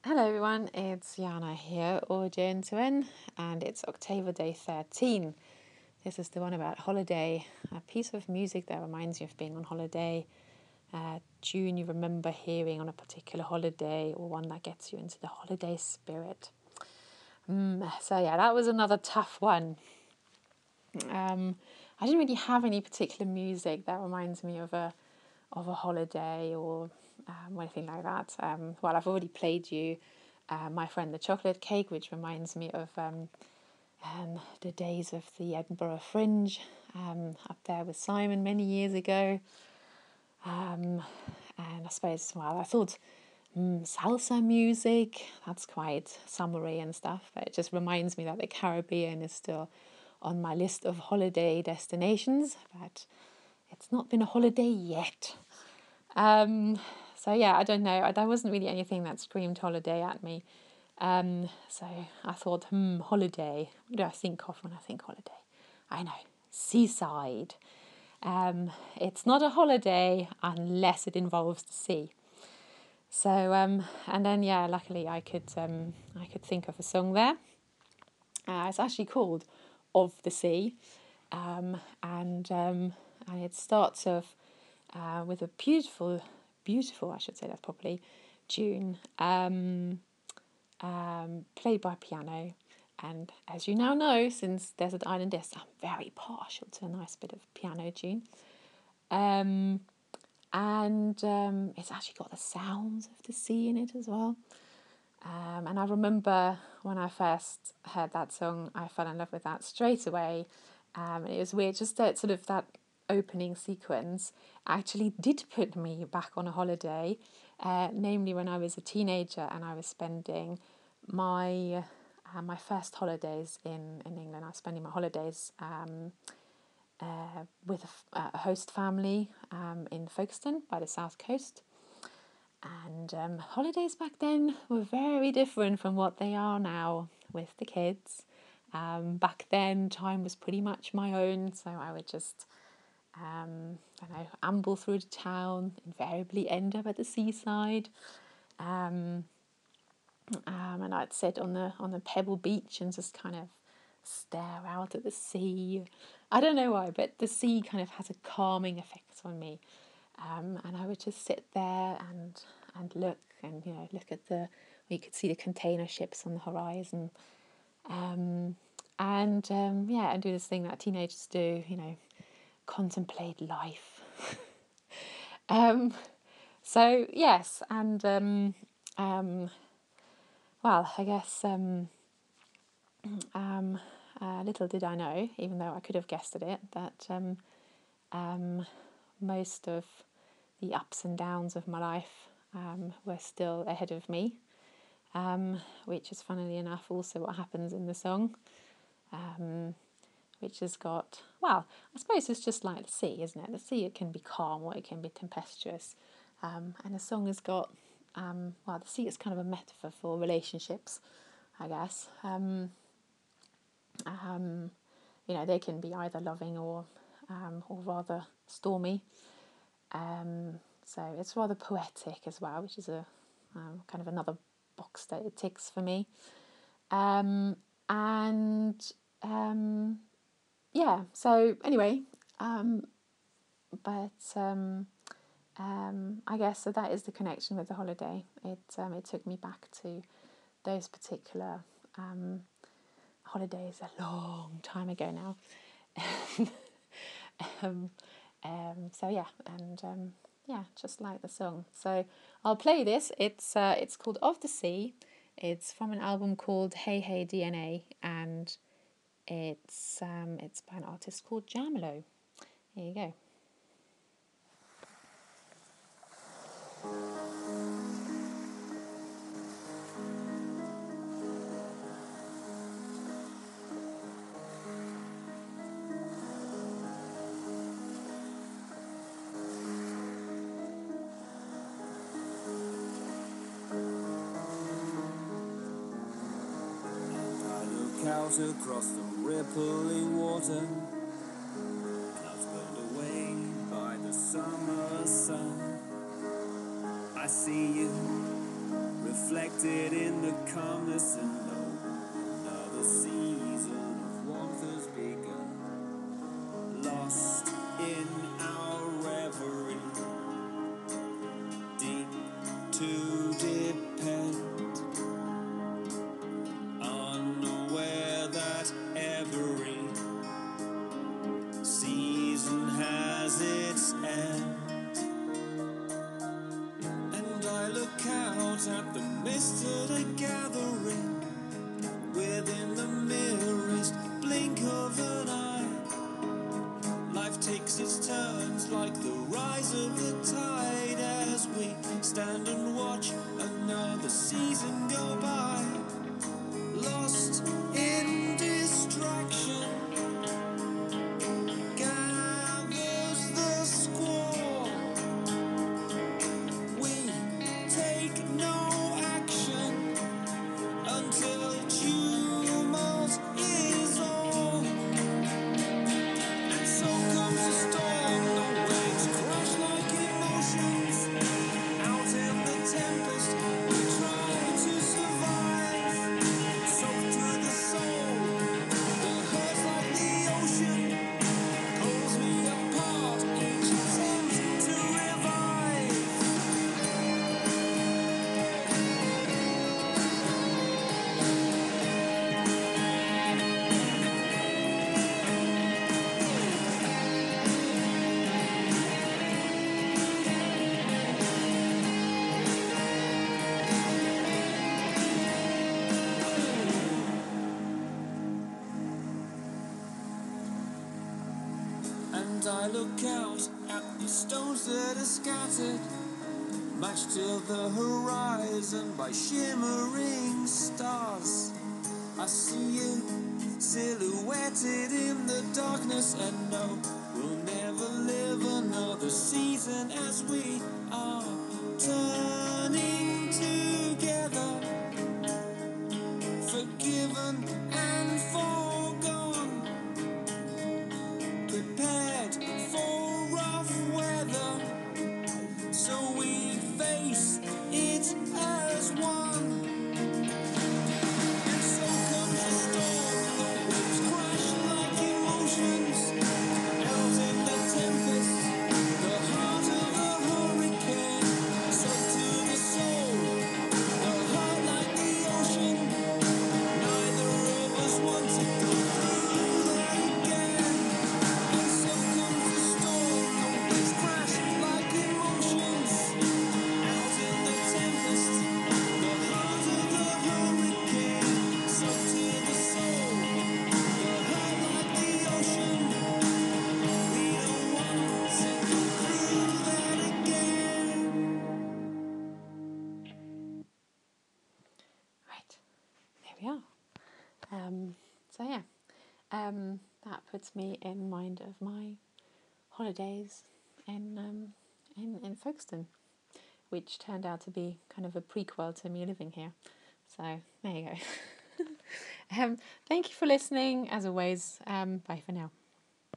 Hello everyone, it's Jana here, audio Intuin, and it's October day 13. This is the one about holiday, a piece of music that reminds you of being on holiday, tune you remember hearing on a particular holiday, or one that gets you into the holiday spirit. So yeah, that was another tough one. I didn't really have any particular music that reminds me of a holiday or anything like that. Well, I've already played you My Friend the Chocolate Cake, which reminds me of the days of the Edinburgh Fringe up there with Simon many years ago. And I suppose, well, I thought salsa music, that's quite summery and stuff, but it just reminds me that the Caribbean is still on my list of holiday destinations, but it's not been a holiday yet. So yeah, I don't know. There wasn't really anything that screamed holiday at me. So I thought, holiday. What do I think of when I think holiday? I know, seaside. It's not a holiday unless it involves the sea. So and then yeah, luckily I could think of a song there. It's actually called "Of the Sea," and it starts off with a beautiful, I should say that properly, tune played by piano. And as you now know, since Desert Island Discs, I'm very partial to a nice bit of piano tune. And it's actually got the sounds of the sea in it as well. And I remember when I first heard that song, I fell in love with that straight away. And it was weird, just that sort of that opening sequence actually did put me back on a holiday, namely when I was a teenager and I was spending my first holidays in England. I was spending my holidays with a host family in Folkestone by the south coast. And holidays back then were very different from what they are now with the kids. Back then, time was pretty much my own, so I would just, amble through the town, invariably end up at the seaside. And I'd sit on the pebble beach and just kind of stare out at the sea. I don't know why, but the sea kind of has a calming effect on me. And I would just sit there and look look at you could see the container ships on the horizon, and do this thing that teenagers do, contemplate life. So yes, and well, I guess little did I know, even though I could have guessed at it, that most of the ups and downs of my life were still ahead of me, which is funnily enough also what happens in the song, which has got, well, I suppose it's just like the sea, isn't it? The sea, it can be calm or it can be tempestuous, and the song has got, the sea is kind of a metaphor for relationships, I guess. They can be either loving or rather stormy. So it's rather poetic as well, which is a kind of another box that it ticks for me. So anyway, I guess so that is the connection with the holiday. It took me back to those particular holidays a long time ago now. Just like the song. So I'll play this. It's called Of the Sea. It's from an album called Hey Hey DNA, and it's by an artist called Jamilo. Here you go. Out across the rippling water, clouds burned away by the summer sun. I see you reflected in the calmness, and another season of warmth has begun. Lost in our reverie, deep to depend, unaware that every season has its end. And I look out at the mist that are gathering within the merest blink of an eye. Life takes its turns like the rise of the tide as we stand and watch another season go by. Lost in distraction, gathers the squall. We take no action until tumult is all. And so comes the storm, the waves crash like emotions. Out in the tempest, we try to survive. Soaked to the soul, the hurts like the ocean pulls me apart, each attempt to revive. And I look out at the stones that are scattered, matched to the horizon by shimmering stars. I see you silhouetted in the darkness, and no, we'll never live another season as we are turning together, forgiven and forgone, prepared for rough weather, so we face it as one. And so comes the storm, the waves crash like emotions. Out in the tempest, the heart of a hurricane. Soaked to the soul, the heart like the ocean. Neither of us want to go through that again. And so comes the storm, the waves crash like emotions. Out in the tempest, the heart of a hurricane. Soaked to the soul, the heart like the ocean. We don't want to go through that again. Right, there we are. So yeah, that puts me in mind of my holidays in Folkestone, which turned out to be kind of a prequel to me living here. So there you go. Thank you for listening. As always, bye for now.